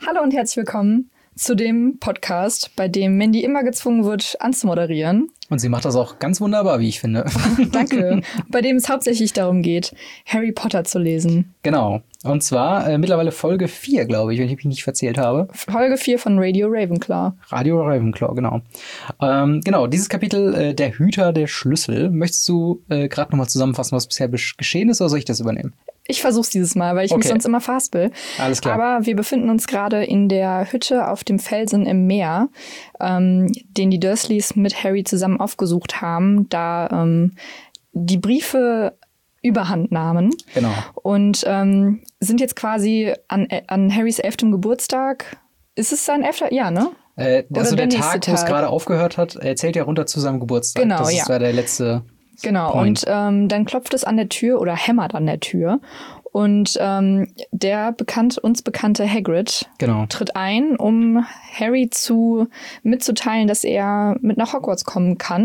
Hallo und herzlich willkommen zu dem Podcast, bei dem Mandy immer gezwungen wird, anzumoderieren. Und sie macht das auch ganz wunderbar, wie ich finde. Danke. Bei dem es hauptsächlich darum geht, Harry Potter zu lesen. Genau. Und zwar mittlerweile Folge 4, glaube ich, wenn ich mich nicht verzählt habe. Folge 4 von Radio Ravenclaw. Radio Ravenclaw, genau. Genau, dieses Kapitel, der Hüter der Schlüssel. Möchtest du gerade nochmal zusammenfassen, was bisher geschehen ist, oder soll ich das übernehmen? Ich versuch's dieses Mal, weil ich mich sonst immer verhaspel. Alles klar. Aber wir befinden uns gerade in der Hütte auf dem Felsen im Meer, den die Dursleys mit Harry zusammen aufgesucht haben, da die Briefe Überhand nahmen. Genau. Und sind jetzt quasi an Harrys 11. Geburtstag. Ist es sein 11.? Ja, ne? Also der Tag, wo es gerade aufgehört hat, zählt ja runter zu seinem Geburtstag. Genau, das war der letzte Point. Und dann klopft es an der Tür oder hämmert an der Tür. Und der uns bekannte Hagrid tritt ein, um Harry mitzuteilen, dass er mit nach Hogwarts kommen kann,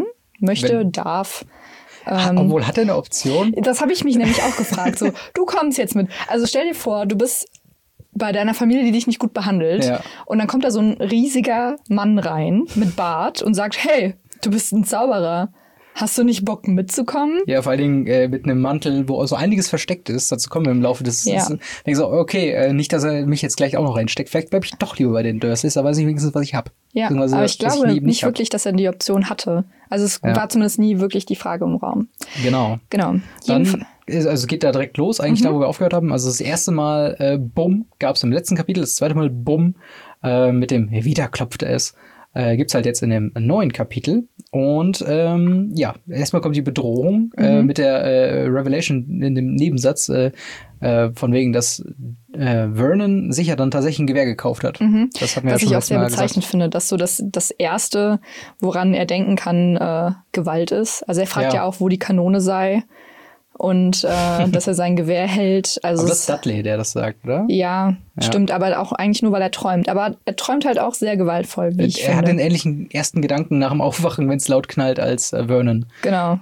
darf. Obwohl, hat er eine Option? Das habe ich mich nämlich auch gefragt. So, du kommst jetzt mit. Also stell dir vor, du bist bei deiner Familie, die dich nicht gut behandelt. Ja. Und dann kommt da so ein riesiger Mann rein mit Bart und sagt, hey, du bist ein Zauberer. Hast du nicht Bock mitzukommen? Ja, vor allen Dingen mit einem Mantel, wo so einiges versteckt ist. Dazu kommen wir im Laufe des... Ja. Denke ich so, okay, nicht, dass er mich jetzt gleich auch noch reinsteckt. Vielleicht bleibe ich doch lieber bei den Dursleys, da weiß ich wenigstens, was ich habe. Ja, aber ich glaube nicht wirklich, dass er die Option hatte. Also es war zumindest nie wirklich die Frage im Raum. Genau. Dann, also geht da direkt los, eigentlich da, wo wir aufgehört haben. Also das erste Mal Bumm gab es im letzten Kapitel, das zweite Mal Bumm mit dem wieder klopfte es. Gibt's halt jetzt in dem neuen Kapitel. Und erstmal kommt die Bedrohung mit der Revelation in dem Nebensatz, von wegen, dass Vernon sich ja dann tatsächlich ein Gewehr gekauft hat. Das hat mir ja schon was ich auch sehr bezeichnend finde, dass so das Erste, woran er denken kann, Gewalt ist. Also er fragt ja auch, wo die Kanone sei. Und dass er sein Gewehr hält. Also aber das ist Dudley, der das sagt, oder? Ja, stimmt, aber auch eigentlich nur, weil er träumt. Aber er träumt halt auch sehr gewaltvoll, wie ich finde. Er hat den ähnlichen ersten Gedanken nach dem Aufwachen, wenn es laut knallt, als Vernon. Genau.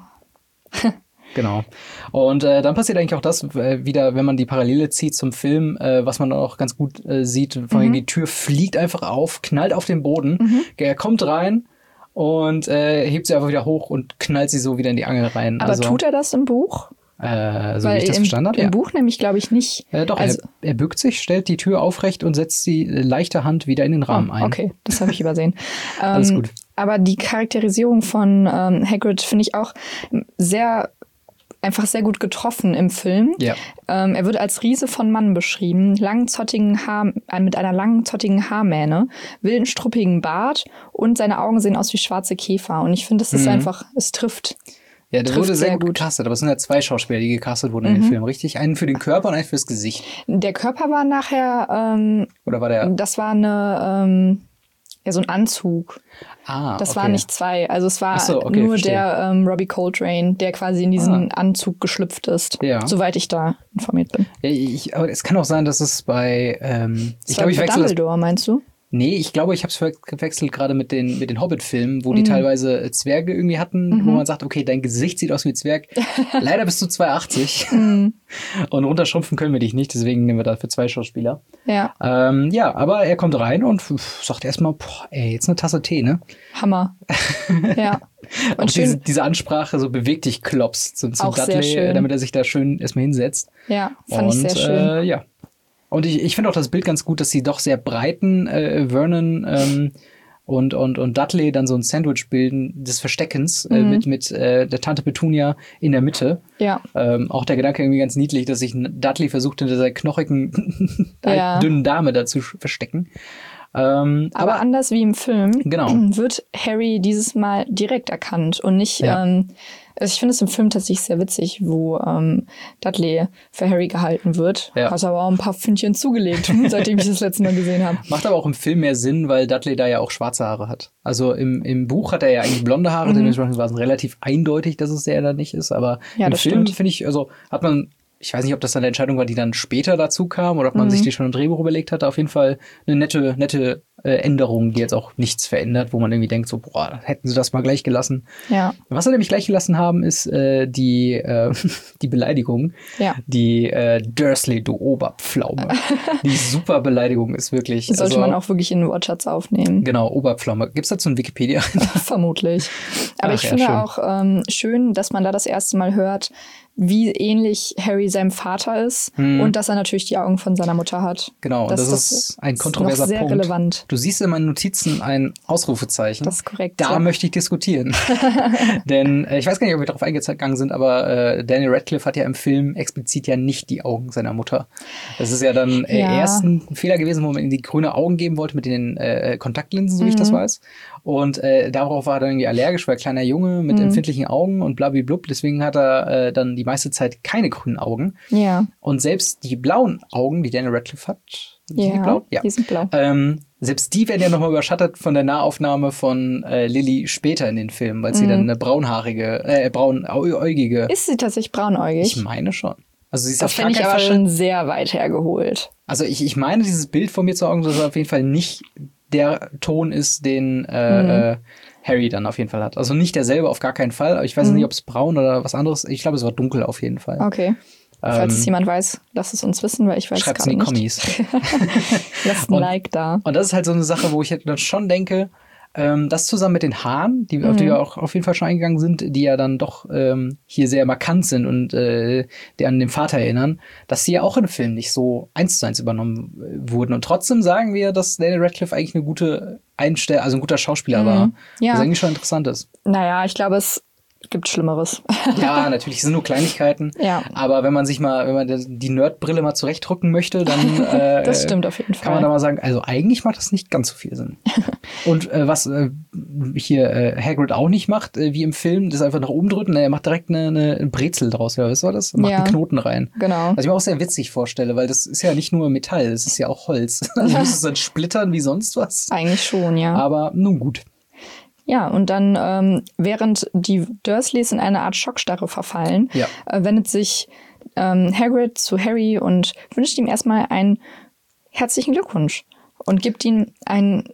Genau. Und dann passiert eigentlich auch das wieder, wenn man die Parallele zieht zum Film, was man auch ganz gut sieht. Vor allem die Tür fliegt einfach auf, knallt auf den Boden. Er kommt rein und hebt sie einfach wieder hoch und knallt sie so wieder in die Angel rein. Aber tut er das im Buch? So wie ich das verstanden habe. Im Buch nämlich, glaube ich, nicht. Doch, also, er bückt sich, stellt die Tür aufrecht und setzt sie leichter Hand wieder in den Rahmen ein. Okay, das habe ich übersehen. Alles gut. Aber die Charakterisierung von Hagrid finde ich auch einfach sehr gut getroffen im Film. Ja. Er wird als Riese von Mann beschrieben, mit einer langen, zottigen Haarmähne, wilden, struppigen Bart und seine Augen sehen aus wie schwarze Käfer. Und ich finde, es ist einfach, es trifft. Ja, der wurde sehr gut gecastet, aber es sind ja 2 Schauspieler, die gecastet wurden in dem Film, richtig? Einen für den Körper und einen fürs Gesicht. Der Körper war nachher, oder war der? Das war so ein Anzug. Das waren nicht 2. Also es war nur verstehe. Der Robbie Coltrane, der quasi in diesen Anzug geschlüpft ist. Ja. Soweit ich da informiert bin. Ja, aber es kann auch sein, dass es bei ich glaube, ich wechsle Dumbledore, meinst du? Nee, ich glaube, ich habe es verwechselt gerade mit den Hobbit-Filmen, wo die teilweise Zwerge irgendwie hatten, wo man sagt, okay, dein Gesicht sieht aus wie ein Zwerg. Leider bist du 2,80. Und runterschrumpfen können wir dich nicht, deswegen nehmen wir dafür 2 Schauspieler. Ja. Aber er kommt rein und sagt erstmal, jetzt eine Tasse Tee, ne? Hammer. Ja. Und diese Ansprache, so beweg dich, Klops, zum Dudley, damit er sich da schön erstmal hinsetzt. Ja, fand ich sehr schön. Ja. Und ich finde auch das Bild ganz gut, dass sie doch sehr breiten Vernon und Dudley dann so ein Sandwich bilden des Versteckens mit der Tante Petunia in der Mitte. Ja. Auch der Gedanke irgendwie ganz niedlich, dass sich Dudley versucht, hinter dieser knochigen, dünnen Dame da zu verstecken. Aber anders wie im Film genau. wird Harry dieses Mal direkt erkannt und nicht also ich finde es im Film tatsächlich sehr witzig, wo Dudley für Harry gehalten wird. Ja. Hat aber auch ein paar Pfündchen zugelegt, seitdem ich das letzte Mal gesehen habe. Macht aber auch im Film mehr Sinn, weil Dudley da ja auch schwarze Haare hat. Also im Buch hat er ja eigentlich blonde Haare, dementsprechend war es relativ eindeutig, dass es der da nicht ist. Aber im Film, finde ich, also hat man ich weiß nicht, ob das dann eine Entscheidung war, die dann später dazu kam oder ob man sich die schon im Drehbuch überlegt hatte. Auf jeden Fall eine nette Änderung, die jetzt auch nichts verändert, wo man irgendwie denkt, so, boah, hätten sie das mal gleich gelassen. Ja. Was sie nämlich gleich gelassen haben, ist die Beleidigung. Ja. Die Dursley, du Oberpflaume. Die super Beleidigung ist wirklich. Sollte man auch wirklich in den Wortschatz aufnehmen. Genau, Oberpflaume. Gibt's dazu ein Wikipedia? Vermutlich. Aber ich finde schön. Auch schön, dass man da das erste Mal hört, wie ähnlich Harry seinem Vater ist und dass er natürlich die Augen von seiner Mutter hat. Genau, das ist ein kontroverser sehr Punkt. Relevant. Du siehst in meinen Notizen ein Ausrufezeichen. Das ist korrekt. Da möchte ich diskutieren. Denn ich weiß gar nicht, ob wir darauf eingegangen sind, aber Daniel Radcliffe hat ja im Film explizit ja nicht die Augen seiner Mutter. Das ist ja dann erst ein Fehler gewesen, wo man ihm die grüne Augen geben wollte mit den Kontaktlinsen, so wie ich das weiß. Und darauf war er dann irgendwie allergisch, weil kleiner Junge mit empfindlichen Augen und blablablub. Deswegen hat er dann die meiste Zeit keine grünen Augen. Ja. Und selbst die blauen Augen, die Daniel Radcliffe hat, die blau? Ja, die sind blau. Selbst die werden ja nochmal überschattet von der Nahaufnahme von Lily später in den Filmen, weil sie dann eine braunäugige... Ist sie tatsächlich braunäugig? Ich meine schon. Also sie ist das finde ich aber schon sehr weit hergeholt. Also ich meine, dieses Bild von mir zu Augen, dass er auf jeden Fall nicht der Ton ist, den Harry dann auf jeden Fall hat. Also nicht derselbe, auf gar keinen Fall. Aber ich weiß nicht, ob es braun oder was anderes. Ich glaube, es war dunkel auf jeden Fall. Okay. Falls es jemand weiß, lasst es uns wissen, weil ich weiß es gerade nicht. Schreibt es in die Kommis. Lasst ein Like da. Und das ist halt so eine Sache, wo ich dann schon denke, das zusammen mit den Haaren, auf die wir auch auf jeden Fall schon eingegangen sind, die ja dann doch hier sehr markant sind und die an den Vater erinnern, dass sie ja auch im Film nicht so 1:1 übernommen wurden. Und trotzdem sagen wir, dass Daniel Radcliffe eigentlich eine gute ein guter Schauspieler war. Ja. Was eigentlich schon interessant ist. Naja, ich glaube, es gibt Schlimmeres. Ja, natürlich, es sind nur Kleinigkeiten. Ja. Aber wenn man die Nerdbrille mal zurechtrücken möchte, dann das stimmt auf jeden Fall. Kann man da mal sagen, also eigentlich macht das nicht ganz so viel Sinn. Und was hier Hagrid auch nicht macht, wie im Film, das einfach nach oben drücken, er macht direkt eine Brezel draus, oder was war das? Macht einen Knoten rein. Genau. Was ich mir auch sehr witzig vorstelle, weil das ist ja nicht nur Metall, das ist ja auch Holz. Also muss es dann splittern wie sonst was. Eigentlich schon, ja. Aber nun gut. Ja, und dann, während die Dursleys in eine Art Schockstarre verfallen, wendet sich Hagrid zu Harry und wünscht ihm erstmal einen herzlichen Glückwunsch und gibt ihm einen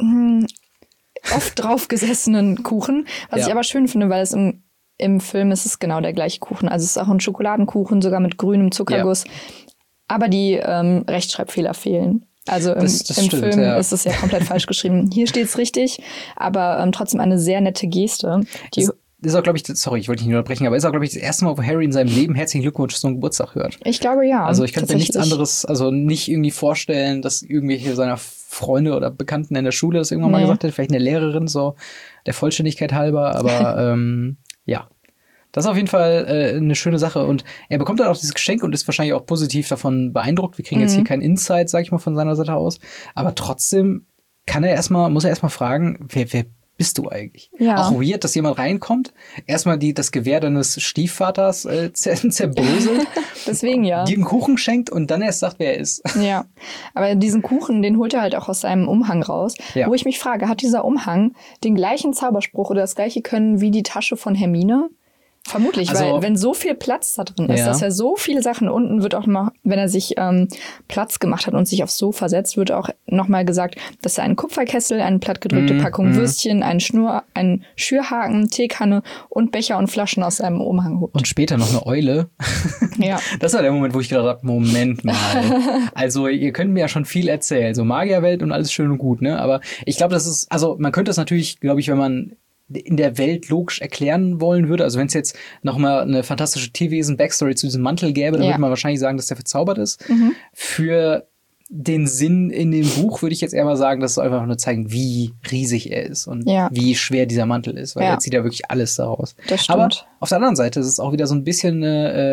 oft draufgesessenen Kuchen, was ich aber schön finde, weil es im Film ist es genau der gleiche Kuchen. Also es ist auch ein Schokoladenkuchen, sogar mit grünem Zuckerguss. Ja. Aber die Rechtschreibfehler fehlen. Also im stimmt, Film ist es ja komplett falsch geschrieben. Hier steht es richtig, aber trotzdem eine sehr nette Geste. Das ist auch, glaube ich, sorry, ich wollte dich nicht unterbrechen, aber ist auch, glaube ich, das erste Mal, wo Harry in seinem Leben herzlichen Glückwunsch zum Geburtstag hört. Ich glaube, ja. Also ich könnte mir nichts anderes, also nicht irgendwie vorstellen, dass irgendwelche seiner Freunde oder Bekannten in der Schule das irgendwann mal gesagt hätten, vielleicht eine Lehrerin, so der Vollständigkeit halber, aber ja. Das ist auf jeden Fall eine schöne Sache und er bekommt dann auch dieses Geschenk und ist wahrscheinlich auch positiv davon beeindruckt. Wir kriegen jetzt hier keinen Insight, sag ich mal, von seiner Seite aus. Aber trotzdem muss er erstmal fragen, wer bist du eigentlich? Ja. Auch weird, dass jemand reinkommt, erstmal das Gewehr deines Stiefvaters zerbröselt. Deswegen ja. Die einen Kuchen schenkt und dann erst sagt, wer er ist. Ja, aber diesen Kuchen, den holt er halt auch aus seinem Umhang raus. Ja. Wo ich mich frage, hat dieser Umhang den gleichen Zauberspruch oder das gleiche Können wie die Tasche von Hermine? Vermutlich, also, weil wenn so viel Platz da drin ist, dass er so viele Sachen unten wird auch mal, wenn er sich Platz gemacht hat und sich aufs Sofa setzt, wird auch nochmal gesagt, dass er einen Kupferkessel, eine plattgedrückte Packung Würstchen, einen Schürhaken, Teekanne und Becher und Flaschen aus seinem Umhang holt. Und später noch eine Eule. Ja. Das war der Moment, wo ich gedacht habe, Moment mal. Also ihr könnt mir ja schon viel erzählen, so Magierwelt und alles schön und gut, ne? Aber ich glaube, man könnte das natürlich, glaube ich, wenn man in der Welt logisch erklären wollen würde. Also wenn es jetzt nochmal eine fantastische Tierwesen-Backstory zu diesem Mantel gäbe, dann würde man wahrscheinlich sagen, dass der verzaubert ist. Für den Sinn in dem Buch würde ich jetzt eher mal sagen, dass es einfach nur zeigen, wie riesig er ist und wie schwer dieser Mantel ist, weil er zieht ja wirklich alles daraus. Das stimmt. Aber auf der anderen Seite ist es auch wieder so ein bisschen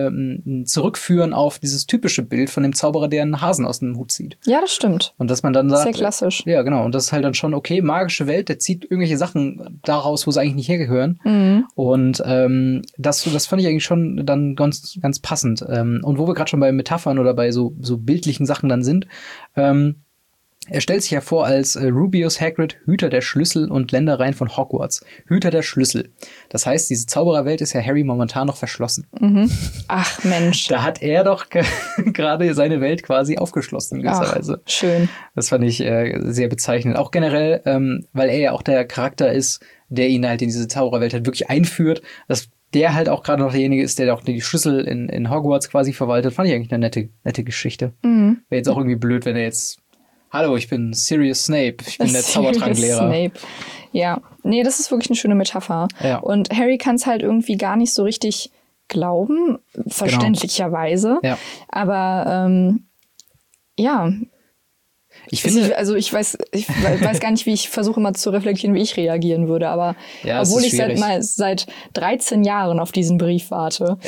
ein Zurückführen auf dieses typische Bild von dem Zauberer, der einen Hasen aus dem Hut zieht. Ja, das stimmt. Und dass man dann sagt, sehr klassisch. Ja, genau. Und das ist halt dann schon, okay, magische Welt, der zieht irgendwelche Sachen daraus, wo sie eigentlich nicht hergehören. Und das fand ich eigentlich schon dann ganz, ganz passend. Und wo wir gerade schon bei Metaphern oder bei so bildlichen Sachen dann sind, Er stellt sich hervor als Rubius Hagrid, Hüter der Schlüssel und Ländereien von Hogwarts. Hüter der Schlüssel. Das heißt, diese Zaubererwelt ist ja Harry momentan noch verschlossen. Mhm. Ach Mensch. Da hat er doch gerade seine Welt quasi aufgeschlossen in gewisser Weise. Schön. Das fand ich sehr bezeichnend. Auch generell, weil er ja auch der Charakter ist, der ihn halt in diese Zaubererwelt halt wirklich einführt, dass der halt auch gerade noch derjenige ist, der auch die Schlüssel in Hogwarts quasi verwaltet. Fand ich eigentlich eine nette Geschichte. Mhm. Wäre jetzt auch irgendwie blöd, wenn er jetzt hallo, ich bin Sirius Snape, ich bin der Zaubertranklehrer. Snape. Ja, nee, das ist wirklich eine schöne Metapher. Ja. Und Harry kann es halt irgendwie gar nicht so richtig glauben, verständlicherweise. Ja. Aber ja. Ich finde, ich weiß gar nicht, wie ich versuche immer zu reflektieren, wie ich reagieren würde. Aber ja, obwohl ich seit 13 Jahren auf diesen Brief warte,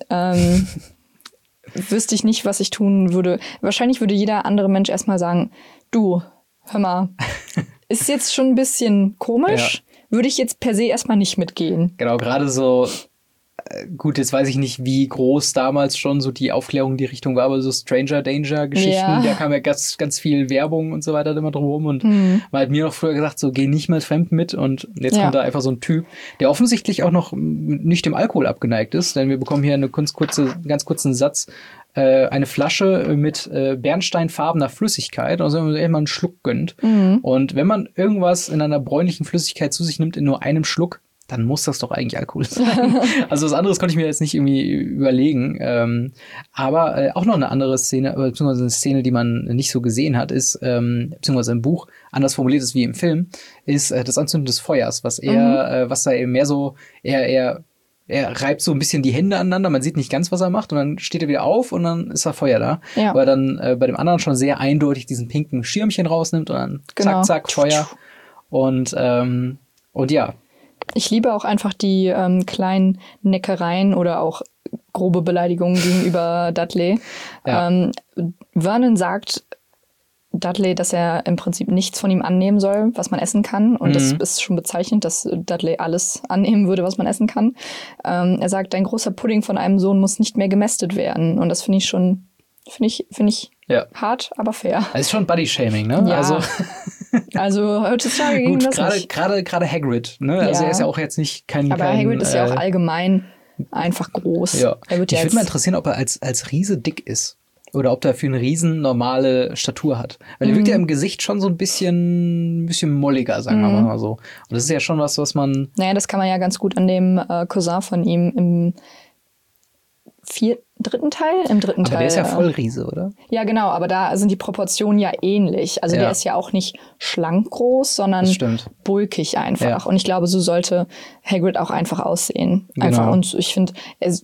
wüsste ich nicht, was ich tun würde. Wahrscheinlich würde jeder andere Mensch erstmal sagen, du, hör mal, ist jetzt schon ein bisschen komisch, würde ich jetzt per se erstmal nicht mitgehen. Genau, gerade so, gut, jetzt weiß ich nicht, wie groß damals schon so die Aufklärung in die Richtung war, aber so Stranger Danger Geschichten, da kam ja ganz, ganz viel Werbung und so weiter immer drum und man hat mir noch früher gesagt, so, geh nicht mal fremd mit und jetzt kommt da einfach so ein Typ, der offensichtlich auch noch nicht dem Alkohol abgeneigt ist, denn wir bekommen hier einen ganz kurzen Satz, eine Flasche mit bernsteinfarbener Flüssigkeit, also wenn man immer einen Schluck gönnt. Und wenn man irgendwas in einer bräunlichen Flüssigkeit zu sich nimmt in nur einem Schluck, dann muss das doch eigentlich Alkohol sein. Also was anderes konnte ich mir jetzt nicht irgendwie überlegen. Aber auch noch eine andere Szene, beziehungsweise eine Szene, die man nicht so gesehen hat, ist, beziehungsweise im Buch anders formuliert ist wie im Film, ist das Anzünden des Feuers, was da eben mehr so, er reibt so ein bisschen die Hände aneinander, man sieht nicht ganz, was er macht und dann steht er wieder auf und dann ist da Feuer da. Ja. Aber dann bei dem anderen schon sehr eindeutig diesen pinken Schirmchen rausnimmt und dann zack, zack, Feuer. Und ja. Ich liebe auch einfach die kleinen Neckereien oder auch grobe Beleidigungen gegenüber Dudley. Ja. Vernon sagt Dudley, dass er im Prinzip nichts von ihm annehmen soll, was man essen kann. Und das ist schon bezeichnend, dass Dudley alles annehmen würde, was man essen kann. Er sagt, ein großer Pudding von einem Sohn muss nicht mehr gemästet werden. Und das finde ich schon, hart, aber fair. Das ist schon Body-Shaming, ne? Ja. Also heutzutage ging das nicht. Gerade Hagrid, ne? Also er ist ja auch jetzt nicht kein... Aber Hagrid ist ja auch allgemein einfach groß. Ja. Ich würde mal interessieren, ob er als Riese dick ist. Oder ob der für einen Riesen normale Statur hat. Weil er wirkt ja im Gesicht schon so ein bisschen molliger, sagen wir mal so. Und das ist ja schon was man... Naja, das kann man ja ganz gut an dem Cousin von ihm im dritten Teil. Aber der ist ja voll Riese, oder? Ja, genau. Aber da sind die Proportionen ja ähnlich. Also der ist ja auch nicht schlank groß, sondern bulkig einfach. Ja. Und ich glaube, so sollte Hagrid auch einfach aussehen. Einfach. Genau. Und ich finde,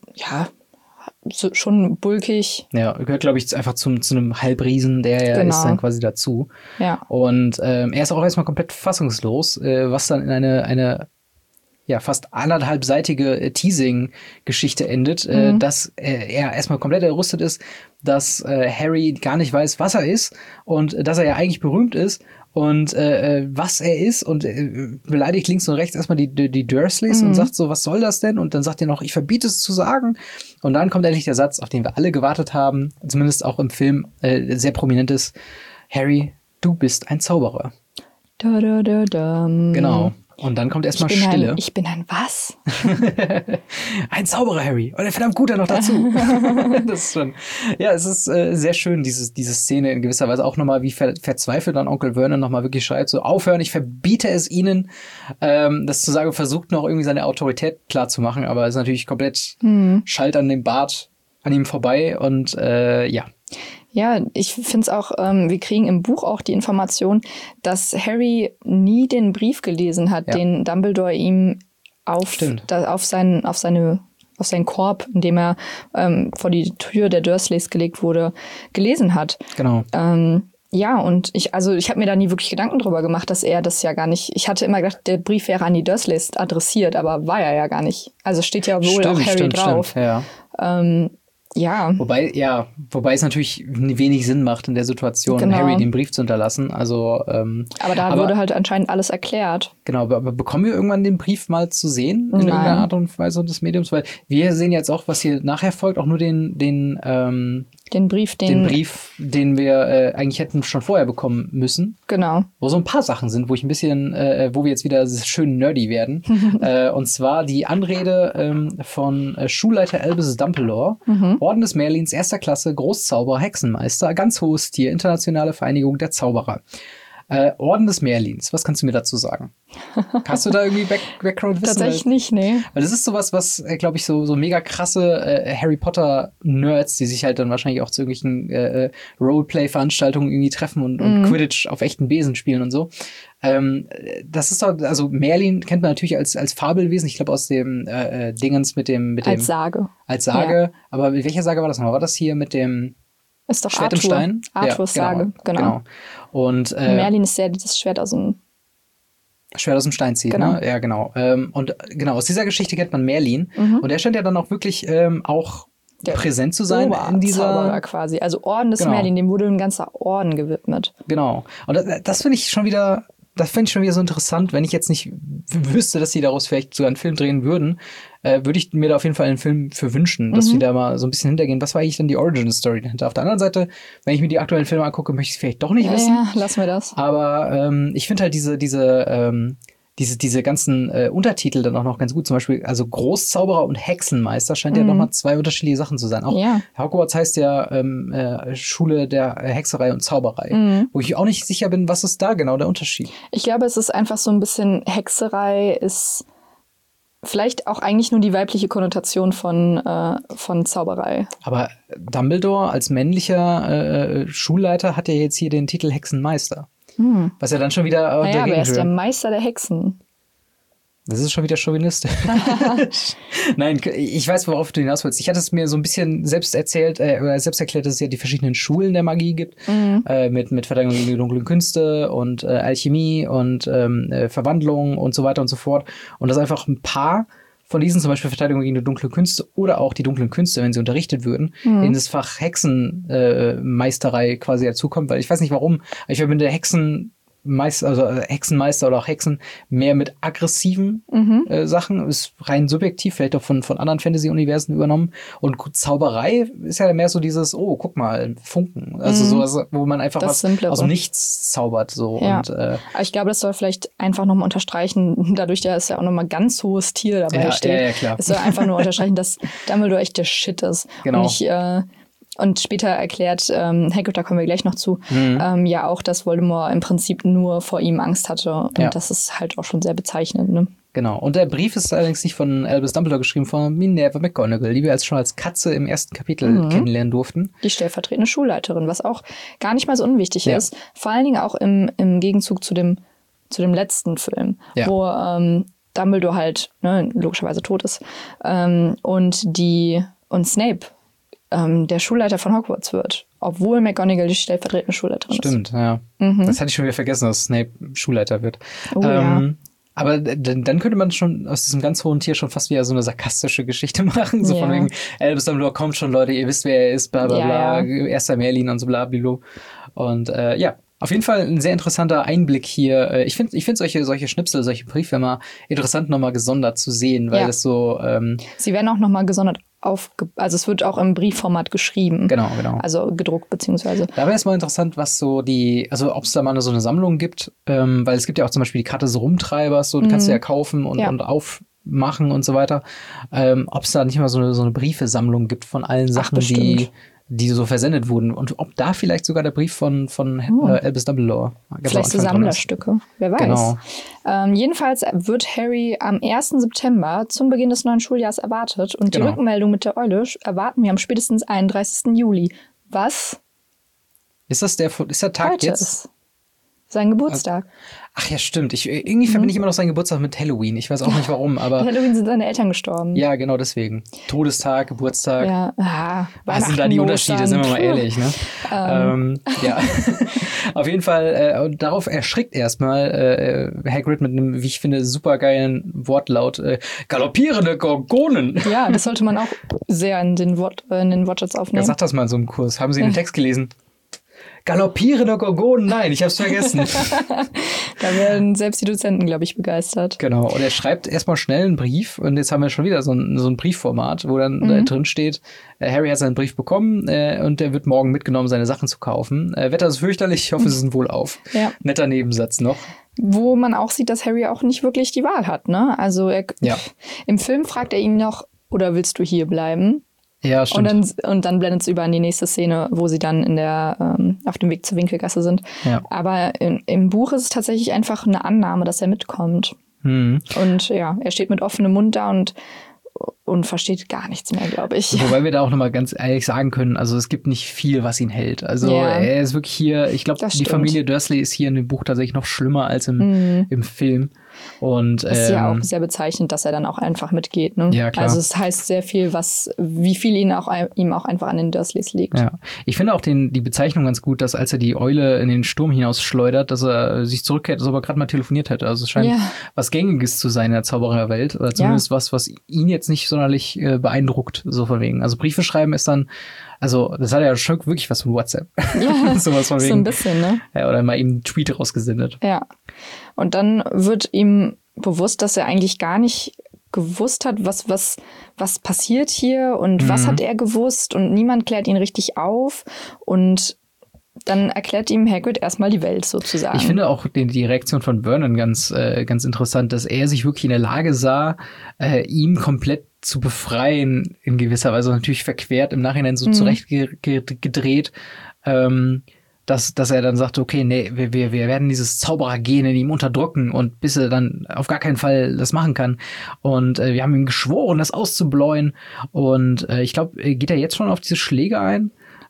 schon bulkig. Ja, gehört, glaube ich, einfach zu einem Halbriesen, der ist dann quasi dazu. Ja. Und er ist auch erstmal komplett fassungslos, was dann in eine fast 1,5-seitige Teasing-Geschichte endet, dass er erstmal komplett errüstet ist, dass Harry gar nicht weiß, was er ist und dass er ja eigentlich berühmt ist und was er ist und beleidigt links und rechts erstmal die Dursleys und sagt so, was soll das denn? Und dann sagt er noch, ich verbiete es zu sagen. Und dann kommt endlich der Satz, auf den wir alle gewartet haben, zumindest auch im Film, sehr prominent ist, Harry, du bist ein Zauberer. Da, da, da, da. Genau. Und dann kommt erstmal Stille. Ich bin ein was? Ein Zauberer, Harry. Und ein verdammt guter noch dazu. Das ist schon, ja, es ist sehr schön, diese Szene in gewisser Weise auch nochmal, wie verzweifelt dann Onkel Vernon nochmal wirklich schreibt, so aufhören, ich verbiete es ihnen, das zu sagen, versucht noch irgendwie seine Autorität klar zu machen, aber ist natürlich komplett Schalt an dem Bart an ihm vorbei und ja. Ja, ich finde es auch, wir kriegen im Buch auch die Information, dass Harry nie den Brief gelesen hat, den Dumbledore ihm auf seinen Korb, in dem er vor die Tür der Dursleys gelegt wurde, gelesen hat. Genau. Ja, und ich habe mir da nie wirklich Gedanken drüber gemacht, dass er das ja gar nicht, ich hatte immer gedacht, der Brief wäre an die Dursleys adressiert, aber war er ja gar nicht. Also steht ja wohl auch Harry drauf. Stimmt, ja. Ja. Wobei es natürlich wenig Sinn macht, in der Situation Harry den Brief zu hinterlassen. Also, aber da wurde halt anscheinend alles erklärt. Genau, aber bekommen wir irgendwann den Brief mal zu sehen in irgendeiner Art und Weise des Mediums? Weil wir sehen jetzt auch, was hier nachher folgt, auch nur den Den Brief, den wir eigentlich hätten schon vorher bekommen müssen. Genau. Wo so ein paar Sachen sind, wo ich ein bisschen, wo wir jetzt wieder schön nerdy werden. Und zwar die Anrede von Schulleiter Albus Dumbledore, Orden des Merlins, 1. Klasse, Großzauberer, Hexenmeister, ganz hohes Tier, internationale Vereinigung der Zauberer. Orden des Merlins, was kannst du mir dazu sagen? Hast du da irgendwie Background-Wissen? Tatsächlich nicht, nee. Weil das ist sowas, was, glaube ich, so mega krasse Harry Potter-Nerds, die sich halt dann wahrscheinlich auch zu irgendwelchen Roleplay-Veranstaltungen irgendwie treffen und Quidditch auf echten Besen spielen und so. Das ist doch, also Merlin kennt man natürlich als Fabelwesen, ich glaube aus dem Dingens mit dem als Sage. Als Sage, ja. Aber mit welcher Sage war das nochmal? War das hier mit dem ist doch Schwert Arthur. im Stein? Arthurs Sage, genau. Und Merlin ist ja das Schwert aus dem Stein zieht, genau. Ne? Ja, genau. Und genau, aus dieser Geschichte kennt man Merlin. Und er scheint ja dann auch wirklich auch der präsent zu sein in dieser Zauberer quasi. Also Orden des Merlin, dem wurde ein ganzer Orden gewidmet. Genau. Und das finde ich schon wieder so interessant, wenn ich jetzt nicht wüsste, dass sie daraus vielleicht sogar einen Film drehen würden, würde ich mir da auf jeden Fall einen Film für wünschen, dass wir da mal so ein bisschen hintergehen. Was war eigentlich denn die Origin-Story dahinter? Auf der anderen Seite, wenn ich mir die aktuellen Filme angucke, möchte ich es vielleicht doch nicht wissen. Ja, lassen wir das. Aber ich finde halt diese ganzen Untertitel dann auch noch ganz gut. Zum Beispiel, also Großzauberer und Hexenmeister scheint ja nochmal zwei unterschiedliche Sachen zu sein. Auch Hogwarts heißt ja Schule der Hexerei und Zauberei. Wo ich auch nicht sicher bin, was ist da genau der Unterschied? Ich glaube, es ist einfach so ein bisschen, Hexerei ist vielleicht auch eigentlich nur die weibliche Konnotation von Zauberei. Aber Dumbledore als männlicher Schulleiter hat ja jetzt hier den Titel Hexenmeister. Was ja dann schon wieder dagegen aber er ist der Meister der Hexen. Das ist schon wieder chauvinistisch. Nein, ich weiß, worauf du hinaus willst. Ich hatte es mir so ein bisschen selbst erklärt, dass es ja die verschiedenen Schulen der Magie gibt. Mit Verteidigung gegen die dunklen Künste und Alchemie und Verwandlung und so weiter und so fort. Und dass einfach ein paar von diesen, zum Beispiel Verteidigung gegen die dunklen Künste oder auch die dunklen Künste, wenn sie unterrichtet würden, in das Fach Hexenmeisterei quasi dazukommt, weil ich weiß nicht warum, ich verbinde Hexenmeister oder auch Hexen mehr mit aggressiven Sachen, ist rein subjektiv, vielleicht auch von anderen Fantasy-Universen übernommen. Und Zauberei ist ja mehr so dieses, oh, guck mal, Funken. Also sowas, wo man einfach was aus dem Nichts zaubert. So. Ja. Und, aber ich glaube, das soll vielleicht einfach nochmal unterstreichen, dadurch, dass ja auch nochmal ganz hohes Tier dabei steht. Ja, klar. Es soll einfach nur unterstreichen, dass Dumbledore echt der Shit ist. Genau. Und später erklärt Hagrid, da kommen wir gleich noch zu, ja auch, dass Voldemort im Prinzip nur vor ihm Angst hatte. Und das ist halt auch schon sehr bezeichnend, ne? Genau. Und der Brief ist allerdings nicht von Albus Dumbledore geschrieben, von Minerva McGonagall, die wir schon als Katze im ersten Kapitel kennenlernen durften. Die stellvertretende Schulleiterin, was auch gar nicht mal so unwichtig ist. Vor allen Dingen auch im Gegenzug zu dem letzten Film, wo Dumbledore halt logischerweise tot ist. Und Snape der Schulleiter von Hogwarts wird, obwohl McGonagall die stellvertretende Schulleiterin ist. Stimmt, ja. Das hatte ich schon wieder vergessen, dass Snape Schulleiter wird. Aber dann könnte man schon aus diesem ganz hohen Tier schon fast wieder so eine sarkastische Geschichte machen. So von wegen, Albus Dumbledore, kommt schon, Leute, ihr wisst, wer er ist, bla bla bla, erster Merlin und so bla bla. Und auf jeden Fall ein sehr interessanter Einblick hier. Ich finde solche Schnipsel, solche Briefe immer interessant, nochmal gesondert zu sehen, weil das so sie werden auch nochmal gesondert also es wird auch im Briefformat geschrieben. Genau. Also gedruckt beziehungsweise. Da wäre es mal interessant, was so ob es da mal so eine Sammlung gibt, weil es gibt ja auch zum Beispiel die Karte des Rumtreibers, so kannst du ja kaufen und aufmachen und so weiter. Ob es da nicht mal so eine Briefesammlung gibt von allen Sachen, die so versendet wurden. Und ob da vielleicht sogar der Brief von Albus Dumbledore. Vielleicht so Sammlerstücke, wer weiß. Genau. Jedenfalls wird Harry am 1. September zum Beginn des neuen Schuljahres erwartet. Und die Rückmeldung mit der Eule erwarten wir am spätestens 31. Juli. Was? Ist der Tag heute jetzt? Ist sein Geburtstag. Ach ja, stimmt. Irgendwie verbinde ich immer noch seinen Geburtstag mit Halloween. Ich weiß auch nicht warum, aber... Halloween sind seine Eltern gestorben. Ja, genau deswegen. Todestag, Geburtstag. Ja, was sind da die Unterschiede, sind wir mal ehrlich, ne? Ja. Auf jeden Fall, und darauf erschrickt erstmal Hagrid mit einem, wie ich finde, supergeilen Wortlaut. Galoppierende Gorgonen. Ja, das sollte man auch sehr in den Wortschatz aufnehmen. Ja, sag das mal in so einem Kurs. Haben Sie den Text gelesen? Galoppierende Gorgonen, nein, ich hab's vergessen. Da werden selbst die Dozenten, glaube ich, begeistert. Genau, und er schreibt erstmal schnell einen Brief und jetzt haben wir schon wieder so ein Briefformat, wo dann drin steht, Harry hat seinen Brief bekommen und der wird morgen mitgenommen, seine Sachen zu kaufen. Wetter ist fürchterlich, ich hoffe, sie sind wohl auf. Ja. Netter Nebensatz noch. Wo man auch sieht, dass Harry auch nicht wirklich die Wahl hat, ne? Also im Film fragt er ihn noch, oder willst du hier bleiben? Ja, stimmt. Und dann blendet es über in die nächste Szene, wo sie dann auf dem Weg zur Winkelgasse sind. Ja. Aber im Buch ist es tatsächlich einfach eine Annahme, dass er mitkommt. Und ja, er steht mit offenem Mund da und versteht gar nichts mehr, glaube ich. Wobei wir da auch nochmal ganz ehrlich sagen können, also es gibt nicht viel, was ihn hält. Also er ist wirklich hier, ich glaube, die Familie Dursley ist hier in dem Buch tatsächlich noch schlimmer als im Film. Und das ist ja auch sehr bezeichnend, dass er dann auch einfach mitgeht. Ne? Ja, klar. Also es heißt sehr viel, wie viel ihm auch einfach an den Dursleys liegt. Ja. Ich finde auch die Bezeichnung ganz gut, dass als er die Eule in den Sturm hinaus schleudert, dass er sich zurückkehrt, als ob er gerade mal telefoniert hätte. Also es scheint was Gängiges zu sein in der Zaubererwelt. Oder zumindest was ihn jetzt nicht sonderlich beeindruckt, so von wegen. Also Briefe schreiben ist dann, also das hat ja schon wirklich was von WhatsApp. Ja, sowas von wegen. So ein bisschen, ne? Ja, oder mal eben einen Tweet rausgesendet. Ja. Und dann wird ihm bewusst, dass er eigentlich gar nicht gewusst hat, was passiert hier und was hat er gewusst und niemand klärt ihn richtig auf und dann erklärt ihm Hagrid erstmal die Welt sozusagen. Ich finde auch die Reaktion von Vernon ganz interessant, dass er sich wirklich in der Lage sah, ihn komplett zu befreien, in gewisser Weise natürlich verquert, im Nachhinein so zurechtgedreht, dass er dann sagt, okay, nee, wir werden dieses Zauberergen in ihm unterdrücken und bis er dann auf gar keinen Fall das machen kann. Und wir haben ihm geschworen, das auszubläuen. Und ich glaube, geht er jetzt schon auf diese Schläge ein?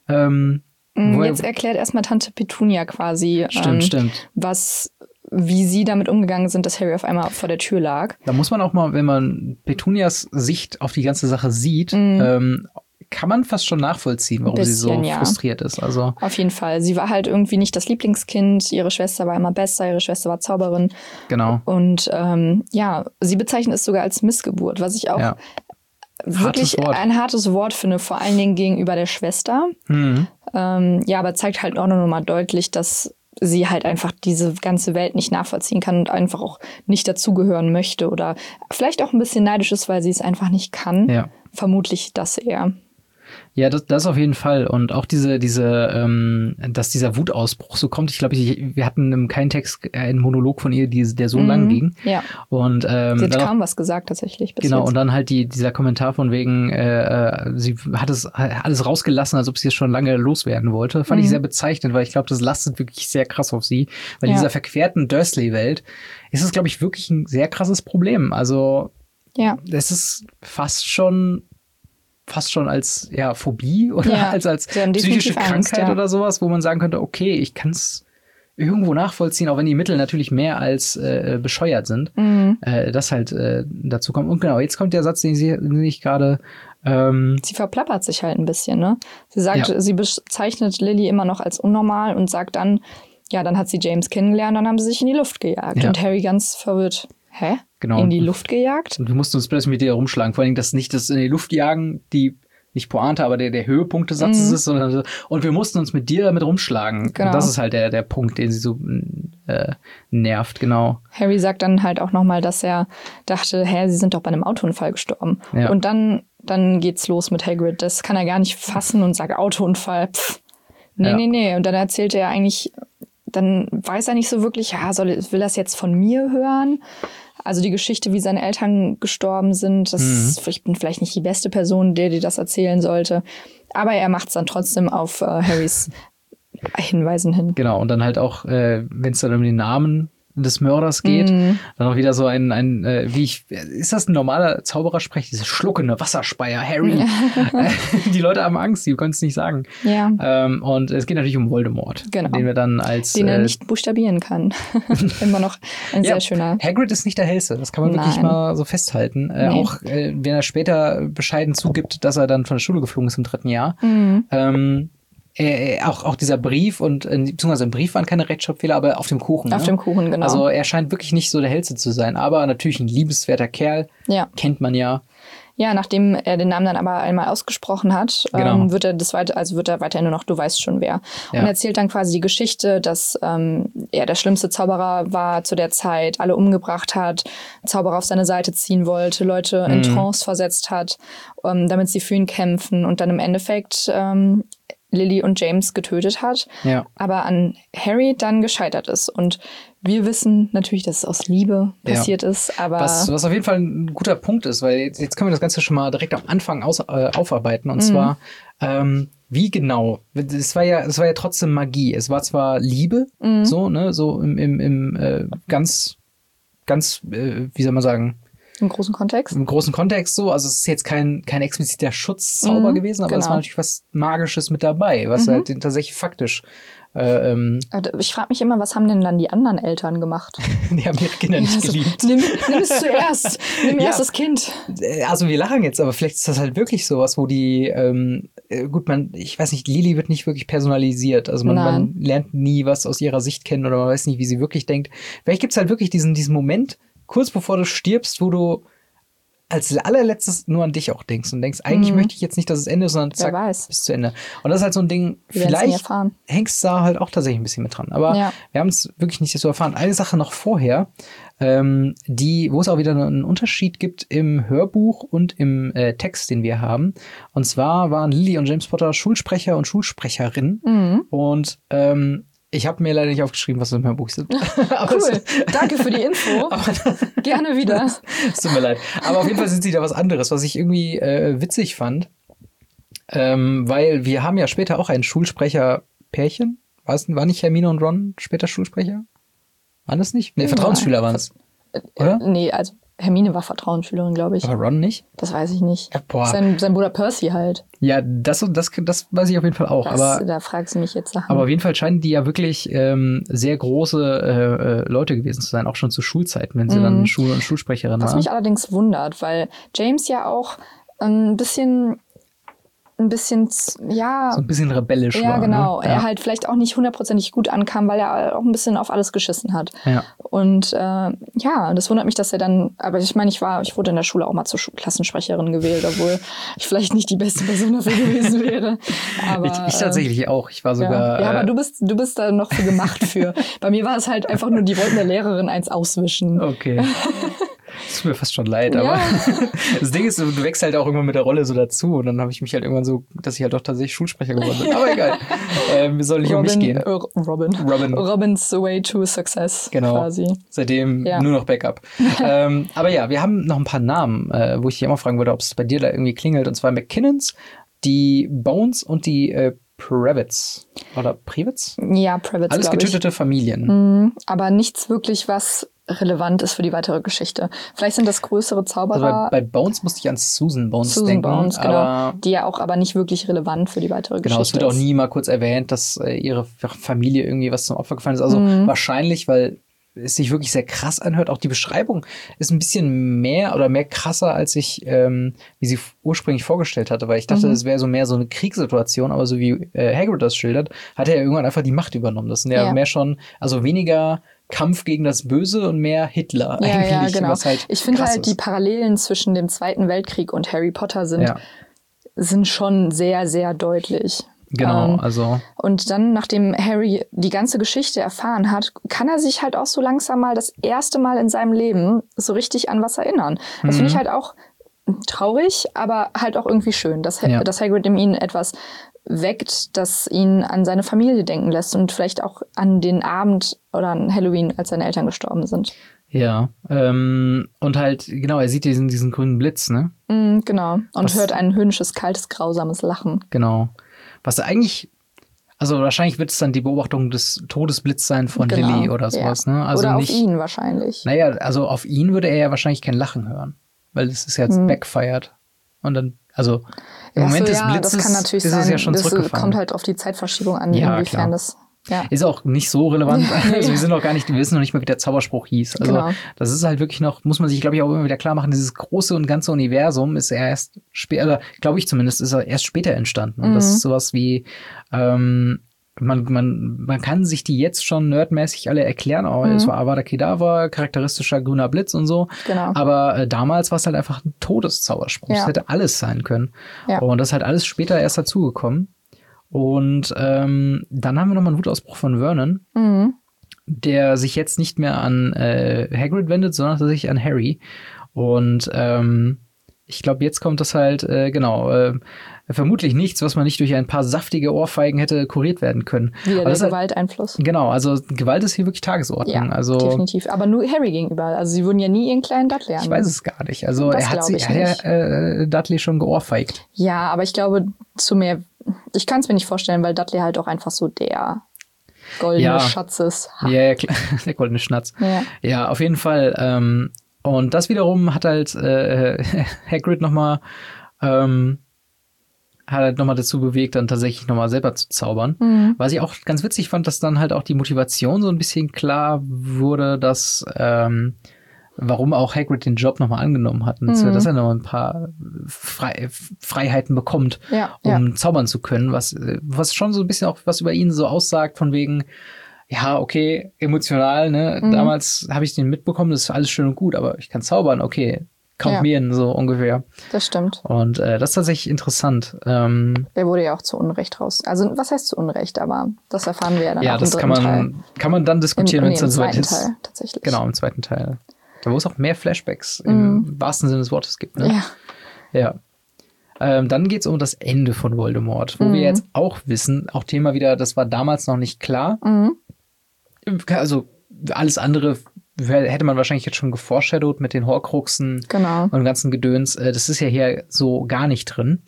Jetzt erklärt erstmal Tante Petunia quasi, stimmt. wie sie damit umgegangen sind, dass Harry auf einmal vor der Tür lag. Da muss man auch mal, wenn man Petunias Sicht auf die ganze Sache sieht, kann man fast schon nachvollziehen, warum sie so frustriert ist. Also auf jeden Fall. Sie war halt irgendwie nicht das Lieblingskind. Ihre Schwester war immer besser. Ihre Schwester war Zauberin. Genau. Und sie bezeichnet es sogar als Missgeburt, was ich auch wirklich ein hartes Wort finde, vor allen Dingen gegenüber der Schwester. Aber zeigt halt auch noch mal deutlich, dass sie halt einfach diese ganze Welt nicht nachvollziehen kann und einfach auch nicht dazugehören möchte oder vielleicht auch ein bisschen neidisch ist, weil sie es einfach nicht kann. Ja. Vermutlich das eher. Ja, das auf jeden Fall. Und auch dass dieser Wutausbruch so kommt. Ich glaube, wir hatten keinen Text, einen Monolog von ihr, der so lang ging. Ja. Und, sie hat kaum was gesagt, tatsächlich. Bis jetzt. Und dann halt dieser Kommentar von wegen, sie hat es alles rausgelassen, als ob sie es schon lange loswerden wollte. Fand ich sehr bezeichnend, weil ich glaube, das lastet wirklich sehr krass auf sie. Weil in dieser verquerten Dursley-Welt ist es, glaube ich, wirklich ein sehr krasses Problem. Also, es ist fast schon als Phobie oder als psychische Krankheit oder sowas, wo man sagen könnte, okay, ich kann es irgendwo nachvollziehen, auch wenn die Mittel natürlich mehr als bescheuert sind, das halt dazu kommt. Und genau, jetzt kommt der Satz, den ich gerade sie verplappert sich halt ein bisschen, ne? Sie sagt, sie bezeichnet Lily immer noch als unnormal und sagt dann, dann hat sie James kennengelernt, dann haben sie sich in die Luft gejagt. Und Harry ganz verwirrt, hä? Genau. In die Luft gejagt? Und wir mussten uns plötzlich mit dir rumschlagen. Vor allem, dass nicht das in die Luft jagen, die nicht Pointe, aber der Höhepunkt des Satzes ist, sondern so, und wir mussten uns mit dir damit rumschlagen. Genau. Und das ist halt der Punkt, den sie so nervt, genau. Harry sagt dann halt auch nochmal, dass er dachte, sie sind doch bei einem Autounfall gestorben. Ja. Und dann geht's los mit Hagrid. Das kann er gar nicht fassen und sagt, Autounfall, Nee. Und dann erzählt er eigentlich, dann weiß er nicht so wirklich, will das jetzt von mir hören? Also die Geschichte, wie seine Eltern gestorben sind, ich bin vielleicht nicht die beste Person, der dir das erzählen sollte. Aber er macht es dann trotzdem auf Harrys Hinweisen hin. Genau, und dann halt auch, wenn es dann um den Namen des Mörders geht, dann auch wieder so ist das ein normaler Zauberersprech? Diese schluckende Wasserspeier, Harry. Die Leute haben Angst, die können es nicht sagen. Ja. Und es geht natürlich um Voldemort, den wir dann den er nicht buchstabieren kann. Immer noch ein sehr schöner. Hagrid ist nicht der Hellste, das kann man wirklich mal so festhalten. Nee. Auch wenn er später bescheiden zugibt, dass er dann von der Schule geflogen ist im 3. Jahr. Auch dieser Brief beziehungsweise im Brief waren keine Rechtschreibfehler, aber auf dem Kuchen. Auf dem Kuchen, genau. Also er scheint wirklich nicht so der Hellste zu sein, aber natürlich ein liebenswerter Kerl, kennt man ja. Ja, nachdem er den Namen dann aber einmal ausgesprochen hat, wird er weiterhin nur noch Du weißt schon wer. Ja. Und erzählt dann quasi die Geschichte, dass er der schlimmste Zauberer war zu der Zeit, alle umgebracht hat, Zauberer auf seine Seite ziehen wollte, Leute in Trance versetzt hat, damit sie für ihn kämpfen und dann im Endeffekt Lily und James getötet hat, aber an Harry dann gescheitert ist. Und wir wissen natürlich, dass es aus Liebe passiert ist, aber... Was auf jeden Fall ein guter Punkt ist, weil jetzt können wir das Ganze schon mal direkt am Anfang aufarbeiten. Und zwar, wie genau? Es war ja trotzdem Magie. Es war zwar Liebe, so im ganz, wie soll man sagen... Im großen Kontext? Im großen Kontext so. Also es ist jetzt kein expliziter Schutzzauber gewesen, aber es war natürlich was Magisches mit dabei, was halt tatsächlich faktisch... ich frage mich immer, was haben denn dann die anderen Eltern gemacht? Die haben ihre Kinder nicht geliebt. Nimm es zuerst. Nimm erst das Kind. Also wir lachen jetzt, aber vielleicht ist das halt wirklich sowas, wo die, ich weiß nicht, Lily wird nicht wirklich personalisiert. Also man lernt nie was aus ihrer Sicht kennen oder man weiß nicht, wie sie wirklich denkt. Vielleicht gibt's halt wirklich diesen Moment, kurz bevor du stirbst, wo du als allerletztes nur an dich auch denkst und denkst, eigentlich möchte ich jetzt nicht, dass es Ende ist, sondern zack, bis zu Ende. Und das ist halt so ein Ding, vielleicht hängst du da halt auch tatsächlich ein bisschen mit dran. Aber wir haben es wirklich nicht so erfahren. Eine Sache noch vorher, wo es auch wieder einen Unterschied gibt im Hörbuch und im Text, den wir haben. Und zwar waren Lily und James Potter Schulsprecher und Schulsprecherin. Und ich habe mir leider nicht aufgeschrieben, was im Hörbuch ist. Cool, danke für die Info. Gerne wieder. Es tut mir leid. Aber auf jeden Fall sind sie da was anderes, was ich irgendwie witzig fand. Weil wir haben ja später auch ein Schulsprecher-Pärchen. War nicht Hermine und Ron später Schulsprecher? Waren das nicht? Nee, Vertrauensschüler waren es. Oder? Nee, also Hermine war Vertrauensschülerin, glaube ich. Aber Ron nicht? Das weiß ich nicht. Ja, sein Bruder Percy halt. Ja, das weiß ich auf jeden Fall auch. Da fragst du mich jetzt Sachen. Aber auf jeden Fall scheinen die ja wirklich sehr große Leute gewesen zu sein, auch schon zu Schulzeiten, wenn sie dann Schul- und Schulsprecherin waren. Was mich allerdings wundert, weil James ja auch ein bisschen, ja... So ein bisschen rebellisch war. Ja, genau. Ne? Er halt vielleicht auch nicht hundertprozentig gut ankam, weil er auch ein bisschen auf alles geschissen hat. Ja. Und das wundert mich, dass er dann... Aber ich meine, ich wurde in der Schule auch mal zur Klassensprecherin gewählt, obwohl ich vielleicht nicht die beste Person dafür gewesen wäre. Aber, ich tatsächlich auch. Ich war sogar... Ja, aber du bist da noch für gemacht für. Bei mir war es halt einfach nur, die wollten der Lehrerin eins auswischen. Okay. Es tut mir fast schon leid, aber das Ding ist, du wächst halt auch irgendwann mit der Rolle so dazu und dann habe ich mich halt irgendwann so, dass ich halt doch tatsächlich Schulsprecher geworden bin. Aber egal, wir sollen nicht um mich gehen. Robin's way to success quasi. Seitdem nur noch Backup. Aber ja, wir haben noch ein paar Namen, wo ich dich immer fragen würde, ob es bei dir da irgendwie klingelt. Und zwar McKinnons, die Bones und die Previtts. Oder Previtts? Ja, Previtts, alles getötete Familien. Aber nichts wirklich, was relevant ist für die weitere Geschichte. Vielleicht sind das größere Zauberer. Also bei Bones musste ich an Susan Bones denken. Bones, genau. Die ja auch aber nicht wirklich relevant für die weitere Geschichte ist. Genau, es wird auch nie mal kurz erwähnt, dass ihre Familie irgendwie was zum Opfer gefallen ist. Also wahrscheinlich, weil es sich wirklich sehr krass anhört. Auch die Beschreibung ist ein bisschen mehr krasser, als ich, wie sie ursprünglich vorgestellt hatte. Weil ich dachte, es wäre so mehr so eine Kriegssituation. Aber so wie Hagrid das schildert, hat er ja irgendwann einfach die Macht übernommen. Das sind ja mehr schon, also weniger Kampf gegen das Böse und mehr Hitler eigentlich. Ja, genau. Was halt ich finde halt, die Parallelen zwischen dem Zweiten Weltkrieg und Harry Potter sind schon sehr, sehr deutlich. Genau, also. Und dann, nachdem Harry die ganze Geschichte erfahren hat, kann er sich halt auch so langsam mal das erste Mal in seinem Leben so richtig an was erinnern. Das finde ich halt auch traurig, aber halt auch irgendwie schön, dass Hagrid in ihm etwas weckt, das ihn an seine Familie denken lässt und vielleicht auch an den Abend oder an Halloween, als seine Eltern gestorben sind. Ja, und halt, genau, er sieht diesen grünen Blitz, ne? Genau, und hört ein höhnisches, kaltes, grausames Lachen. Genau. Was eigentlich, also wahrscheinlich wird es dann die Beobachtung des Todesblitz sein von Lily oder sowas, ne? Also oder nicht, auf ihn wahrscheinlich. Naja, also auf ihn würde er ja wahrscheinlich kein Lachen hören, weil das ist jetzt backfired. Und dann, also im Moment des Blitzes das kann natürlich ist es ja schon zurückgefallen. Das kommt halt auf die Zeitverschiebung an, inwiefern klar. Das... Ja. Ist auch nicht so relevant. Also wir wissen noch nicht mehr, wie der Zauberspruch hieß. Also das ist halt wirklich noch, muss man sich, glaube ich, auch immer wieder klar machen, dieses große und ganze Universum ist erst später, glaube ich zumindest, ist er erst später entstanden. Und das ist sowas wie man kann sich die jetzt schon nerdmäßig alle erklären. Oh, es war Avada Kedavra, charakteristischer grüner Blitz und so. Genau. Aber damals war es halt einfach ein Todeszauberspruch. Es hätte alles sein können. Ja. Und das ist halt alles später erst dazugekommen. Und dann haben wir nochmal einen Wutausbruch von Vernon, der sich jetzt nicht mehr an Hagrid wendet, sondern tatsächlich an Harry. Und ich glaube, jetzt kommt das halt, vermutlich nichts, was man nicht durch ein paar saftige Ohrfeigen hätte kuriert werden können. Wieder der Gewalteinfluss. Genau, also Gewalt ist hier wirklich Tagesordnung. Ja, also, definitiv. Aber nur Harry gegenüber. Also sie würden ja nie ihren kleinen Dudley an. Ich weiß es gar nicht. Also er hat Dudley schon geohrfeigt. Ja, aber ich glaube, ich kann es mir nicht vorstellen, weil Dudley halt auch einfach so der goldene Schatz ist. Ja, klar. Der goldene Schnatz. Ja, auf jeden Fall. Und das wiederum hat halt Hagrid nochmal dazu bewegt, dann tatsächlich nochmal selber zu zaubern. Was ich auch ganz witzig fand, dass dann halt auch die Motivation so ein bisschen klar wurde, dass warum auch Hagrid den Job nochmal angenommen hat. Und dass er nochmal ein paar Freiheiten bekommt, um zaubern zu können, was schon so ein bisschen auch was über ihn so aussagt, von wegen, ja, okay, emotional, ne? Damals habe ich den mitbekommen, das ist alles schön und gut, aber ich kann zaubern, okay, count me in, so ungefähr. Das stimmt. Und das ist tatsächlich interessant. Der wurde ja auch zu Unrecht raus. Also, was heißt zu Unrecht? Aber das erfahren wir ja dann auch im dritten Teil. Ja, das kann man dann diskutieren, wenn es dann soweit ist. Im zweiten Teil, tatsächlich. Genau, im zweiten Teil. Da wo es auch mehr Flashbacks im wahrsten Sinne des Wortes gibt, ne? Ja. Dann geht es um das Ende von Voldemort, wo wir jetzt auch wissen, auch Thema wieder, das war damals noch nicht klar. Also alles andere hätte man wahrscheinlich jetzt schon geforeshadowed mit den Horcruxen und dem ganzen Gedöns. Das ist ja hier so gar nicht drin.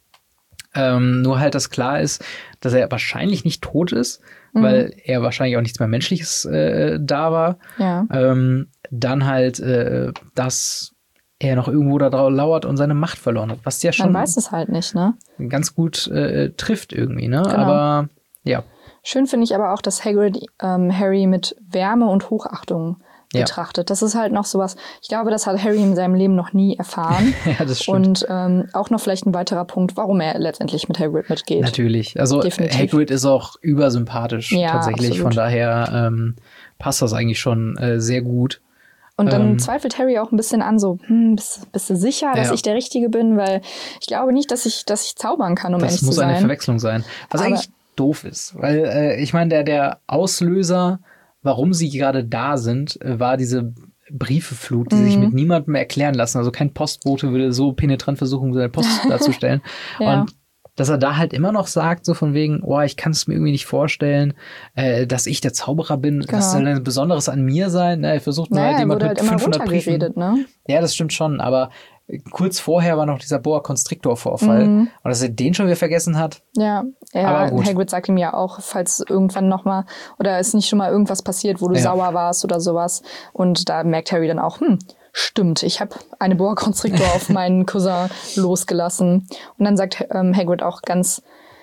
Nur halt, dass klar ist, dass er wahrscheinlich nicht tot ist, weil er wahrscheinlich auch nichts mehr Menschliches da war. Ja. Dann halt, dass er noch irgendwo da drauf lauert und seine Macht verloren hat. Was ja schon man weiß es halt nicht, ne? Ganz gut trifft irgendwie, ne? Genau. Aber ja. Schön finde ich aber auch, dass Hagrid Harry mit Wärme und Hochachtung betrachtet. Das ist halt noch sowas, ich glaube, das hat Harry in seinem Leben noch nie erfahren. Ja, das stimmt. Und auch noch vielleicht ein weiterer Punkt, warum er letztendlich mit Hagrid mitgeht. Natürlich. Also definitiv. Hagrid ist auch übersympathisch tatsächlich. Absolut. Von daher passt das eigentlich schon sehr gut. Und dann zweifelt Harry auch ein bisschen an, so, bist du sicher, dass ich der Richtige bin? Weil ich glaube nicht, dass ich zaubern kann, um ehrlich zu sein. Das muss eine Verwechslung sein. Was eigentlich doof ist. Weil ich meine, der Auslöser, warum sie gerade da sind, war diese Briefeflut, die sich mit niemandem erklären lassen. Also kein Postbote würde so penetrant versuchen, seine Post darzustellen. Und dass er da halt immer noch sagt, so von wegen, ich kann es mir irgendwie nicht vorstellen, dass ich der Zauberer bin. Genau. Was soll denn Besonderes an mir sein? Er versucht mal halt jemand mit 500 Briefen. Ne? Ja, das stimmt schon, aber kurz vorher war noch dieser Boa Constrictor-Vorfall. Und dass er den schon wieder vergessen hat. Ja, Hagrid sagt ihm ja auch, falls irgendwann nochmal, oder ist nicht schon mal irgendwas passiert, wo du sauer warst oder sowas. Und da merkt Harry dann auch, stimmt, ich habe eine Boa Constrictor auf meinen Cousin losgelassen. Und dann sagt Hagrid auch ganz,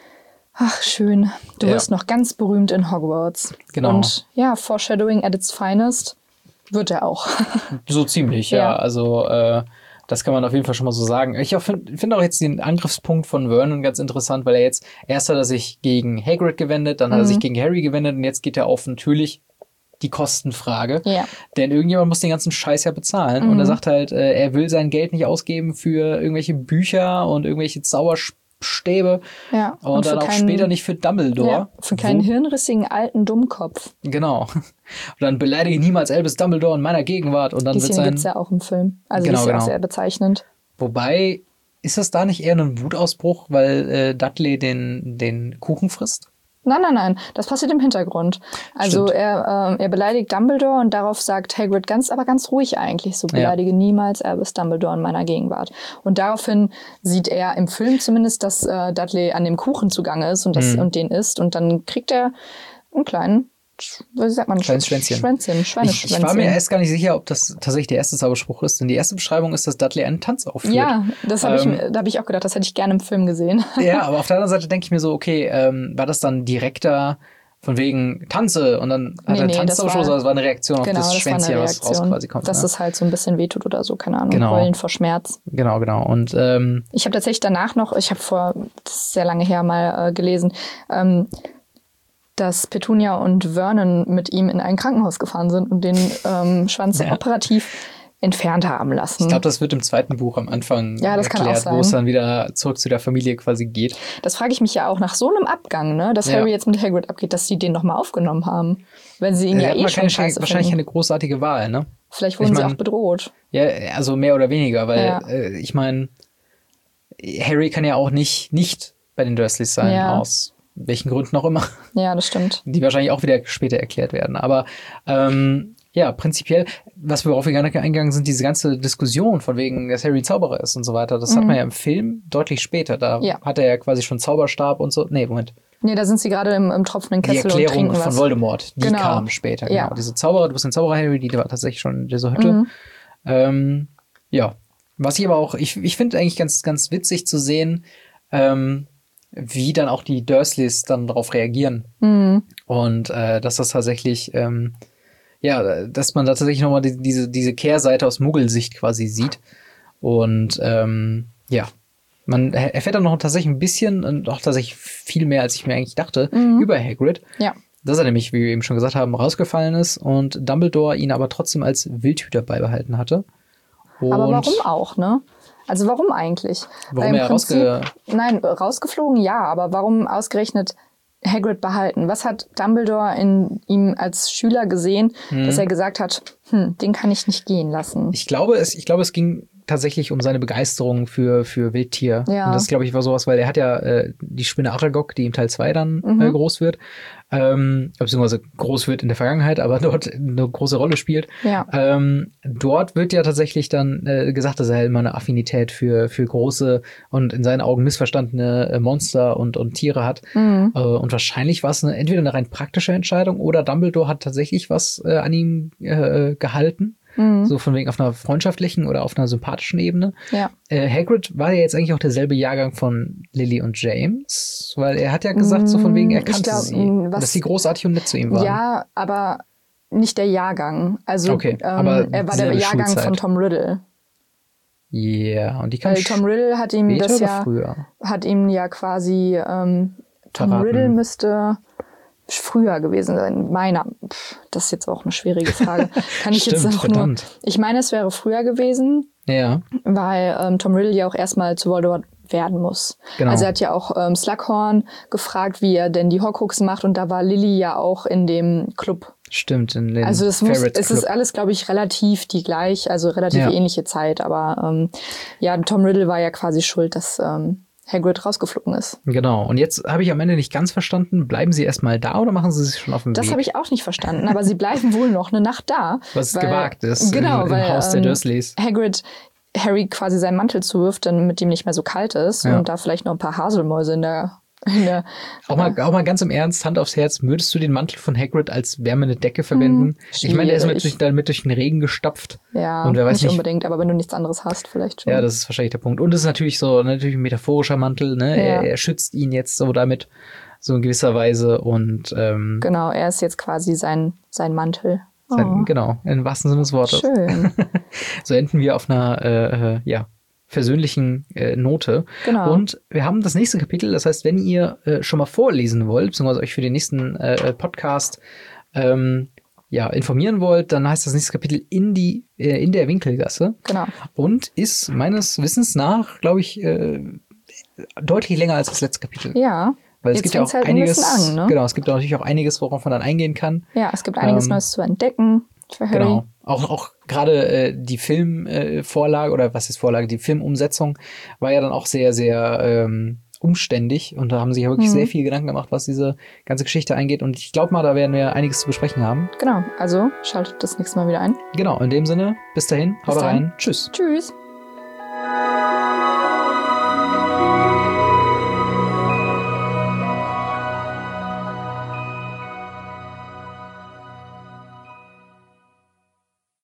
ach schön, du wirst noch ganz berühmt in Hogwarts. Genau. Und ja, Foreshadowing at its finest wird er auch. So ziemlich, ja. Also das kann man auf jeden Fall schon mal so sagen. Ich finde auch jetzt den Angriffspunkt von Vernon ganz interessant, weil erst hat er sich gegen Hagrid gewendet, dann hat er sich gegen Harry gewendet und jetzt geht er auf natürlich die Kostenfrage. Ja. Denn irgendjemand muss den ganzen Scheiß ja bezahlen. Und er sagt halt, er will sein Geld nicht ausgeben für irgendwelche Bücher und irgendwelche Zauberstäbe. Ja. Und dann auch später nicht für Dumbledore. Ja, für keinen hirnrissigen alten Dummkopf. Genau. Und dann beleidige niemals Albus Dumbledore in meiner Gegenwart. Und dann die Szene gibt's ja auch im Film. Also die ist ja auch sehr bezeichnend. Wobei, ist das da nicht eher ein Wutausbruch, weil Dudley den Kuchen frisst? Nein. Das passiert im Hintergrund. Also er beleidigt Dumbledore und darauf sagt Hagrid ganz ruhig eigentlich, so beleidige niemals Albus Dumbledore in meiner Gegenwart. Und daraufhin sieht er im Film zumindest, dass Dudley an dem Kuchen zugange ist und den isst. Und dann kriegt er einen kleinen, wie sagt man? Kleines Schwänzchen. Ich war mir erst gar nicht sicher, ob das tatsächlich der erste Zauberspruch ist. Denn die erste Beschreibung ist, dass Dudley einen Tanz aufführt. Ja, da habe ich auch gedacht, das hätte ich gerne im Film gesehen. Ja, aber auf der anderen Seite denke ich mir so, okay, war das dann direkter von wegen Tanze und dann hat er Tanzzaubershow, sondern es war eine Reaktion auf das Schwänzchen, was raus quasi kommt. Dass es halt so ein bisschen wehtut oder so, keine Ahnung, Heulen vor Schmerz. Genau. Und ich habe tatsächlich danach noch, das ist sehr lange her, mal gelesen, dass Petunia und Vernon mit ihm in ein Krankenhaus gefahren sind und den Schwanz operativ entfernt haben lassen. Ich glaube, das wird im zweiten Buch am Anfang erklärt, wo es dann wieder zurück zu der Familie quasi geht. Das frage ich mich ja auch nach so einem Abgang, ne, dass Harry jetzt mit Hagrid abgeht, dass sie den nochmal aufgenommen haben. Wenn sie ihn schon scheiße wahrscheinlich eine großartige Wahl, ne? Vielleicht wurden sie auch bedroht. Ja, also mehr oder weniger, weil ich meine, Harry kann ja auch nicht bei den Dursleys sein, aus welchen Gründen auch immer. Ja, das stimmt. Die wahrscheinlich auch wieder später erklärt werden. Aber prinzipiell, worauf wir gerne eingegangen sind, diese ganze Diskussion von wegen, dass Harry Zauberer ist und so weiter, das hat man ja im Film deutlich später. Da hat er ja quasi schon Zauberstab und so. Nee, Moment. Nee, da sind sie gerade im tropfenden Kessel und trinken was. Die Erklärung von Voldemort, die kam später. Genau. Diese Zauberer, du bist ein Zauberer, Harry, die war tatsächlich schon in dieser Hütte. Was ich aber auch, ich finde eigentlich ganz, ganz witzig zu sehen, wie dann auch die Dursleys dann darauf reagieren. Und dass das tatsächlich, dass man da tatsächlich nochmal diese Kehrseite aus Muggelsicht quasi sieht. Und man erfährt dann noch tatsächlich ein bisschen und auch tatsächlich viel mehr, als ich mir eigentlich dachte, über Hagrid. Ja. Dass er nämlich, wie wir eben schon gesagt haben, rausgefallen ist und Dumbledore ihn aber trotzdem als Wildhüter beibehalten hatte. Aber warum auch, ne? Also warum eigentlich? Warum er rausgeflogen, ja, aber warum ausgerechnet Hagrid behalten? Was hat Dumbledore in ihm als Schüler gesehen, dass er gesagt hat, den kann ich nicht gehen lassen? Ich glaube, es ging tatsächlich um seine Begeisterung für Wildtier. Ja. Und das, glaube ich, war sowas, weil er hat ja die Spinne Aragog, die im Teil 2 dann groß wird, beziehungsweise groß wird in der Vergangenheit, aber dort eine große Rolle spielt. Ja. Dort wird ja tatsächlich dann gesagt, dass er halt immer eine Affinität für große und in seinen Augen missverstandene Monster und Tiere hat. Und wahrscheinlich war es entweder eine rein praktische Entscheidung oder Dumbledore hat tatsächlich was an ihm gehalten. So von wegen auf einer freundschaftlichen oder auf einer sympathischen Ebene. Ja. Hagrid war ja jetzt eigentlich auch derselbe Jahrgang von Lily und James, weil er hat ja gesagt, so von wegen, er kannte sie, dass sie großartig und nett zu ihm waren. Ja, aber nicht der Jahrgang. Also aber er war der Jahrgang Schulzeit. Von Tom Riddle. Ja, und die kam Tom Riddle hat ihm das ja früher? Hat ihm ja quasi Tom Riddle müsste früher gewesen sein. Das ist jetzt auch eine schwierige Frage. Kann ich Stimmt, jetzt auch nur. Ich meine, es wäre früher gewesen. Ja. Weil Tom Riddle ja auch erstmal zu Voldemort werden muss. Genau. Also er hat ja auch Slughorn gefragt, wie er denn die Horcruxe macht, und da war Lily ja auch in dem Club. Stimmt, in den Also es ist alles, glaube ich, relativ ähnliche Zeit, aber Tom Riddle war ja quasi schuld, dass Hagrid rausgeflogen ist. Genau. Und jetzt habe ich am Ende nicht ganz verstanden, bleiben sie erstmal da oder machen sie sich schon auf den Weg? Das habe ich auch nicht verstanden, aber sie bleiben wohl noch eine Nacht da. Was gewagt ist im Haus der Dursleys. Hagrid Harry quasi seinen Mantel zuwirft, damit ihm nicht mehr so kalt ist und da vielleicht noch ein paar Haselmäuse in der auch mal ganz im Ernst, Hand aufs Herz, würdest du den Mantel von Hagrid als wärmende Decke verwenden? Ich meine, der ist damit durch den Regen gestapft. Ja, und wer weiß nicht unbedingt, aber wenn du nichts anderes hast, vielleicht schon. Ja, das ist wahrscheinlich der Punkt. Und es ist natürlich ein metaphorischer Mantel, ne? Ja. Er schützt ihn jetzt so damit, so in gewisser Weise. Und genau, er ist jetzt quasi sein Mantel. Genau, im wahrsten Sinne des Wortes. Schön. So enden wir auf einer, versöhnlichen Note. Genau. Und wir haben das nächste Kapitel, das heißt, wenn ihr schon mal vorlesen wollt, beziehungsweise euch für den nächsten Podcast informieren wollt, dann heißt das nächste Kapitel in der Winkelgasse. Genau. Und ist meines Wissens nach, glaube ich, deutlich länger als das letzte Kapitel. Ja. Weil es gibt ja auch einiges, genau, es gibt natürlich auch einiges, worauf man dann eingehen kann. Ja, es gibt einiges Neues zu entdecken für Harry. Genau. Auch gerade die Filmvorlage, oder was ist Vorlage, die Filmumsetzung war ja dann auch sehr, sehr umständlich, und da haben sich ja wirklich sehr viel Gedanken gemacht, was diese ganze Geschichte eingeht, und ich glaube mal, da werden wir einiges zu besprechen haben. Genau, also schaltet das nächste Mal wieder ein. Genau, in dem Sinne, bis dahin, haut rein, tschüss. Tschüss.